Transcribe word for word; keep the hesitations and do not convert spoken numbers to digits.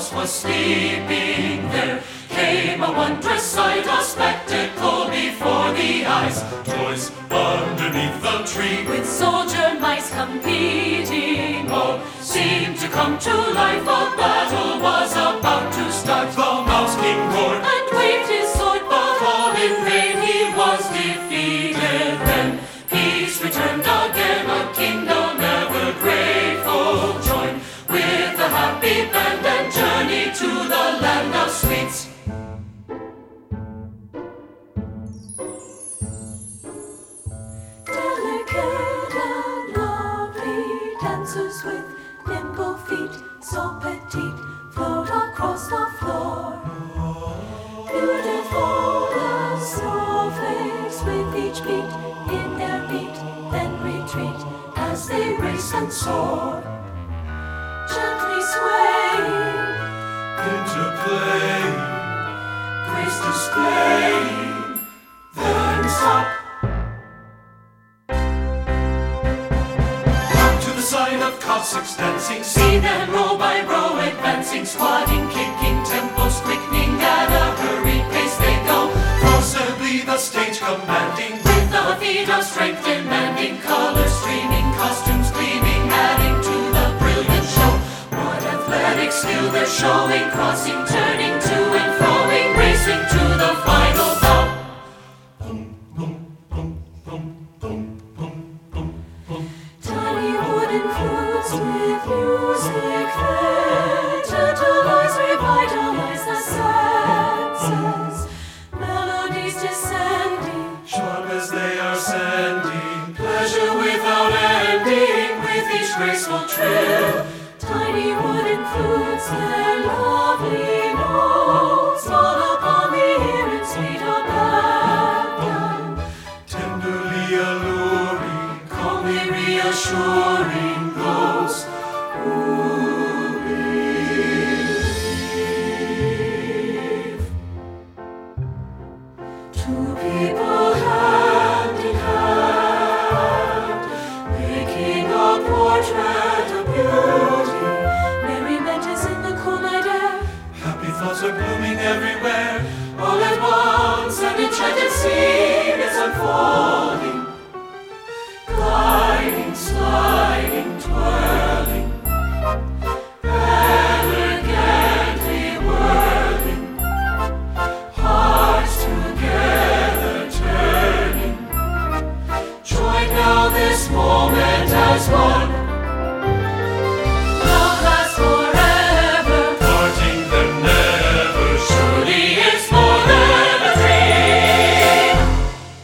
mouse was sleeping there. Came a wondrous sight, a spectacle before the eyes. Toys underneath the tree, with soldier mice competing. All seemed to come to life, a battle was about to start. The Mouse King roared and waved his sword, but all in vain, he was defeated. Then peace returned again, a kingdom ever grateful, joined with the happy band and journey to the land of sweets. Delicate and lovely dancers with nimble feet, so petite, float across the floor. Beautiful as snowflakes with each beat in their beat, then retreat as they race and soar. Gently swaying Into playing, grace displaying, then stop. Up to the side of Cossacks dancing, see them row by row advancing, squatting, kicking, tempos quickening, at a hurried pace they go. Forcibly the stage commanding, with the feet of strength demanding, colors streaming, costumes gleaming, adding to the brilliant show. What athletic skill they're showing, crossing, turning to and froing, racing to the final bow. Boom, boom, boom, boom, boom, boom, boom, boom. tiny wooden flutes with music there, tantalize, revitalize the senses. Melodies descending, Sharp as they are sending, pleasure without ending, with each graceful trill. tiny wooden flutes, their lovely notes fall upon the ear in sweet abandon. Tenderly alluring, calmly reassuring those who believe. Two people hand in hand, making a portrait of beauty. Merriment is in the cool night air. Happy thoughts are blooming everywhere. All at once an enchanted scene is unfolding, gliding, sliding, twirling, elegantly whirling, hearts together turning. Join now this moment as one.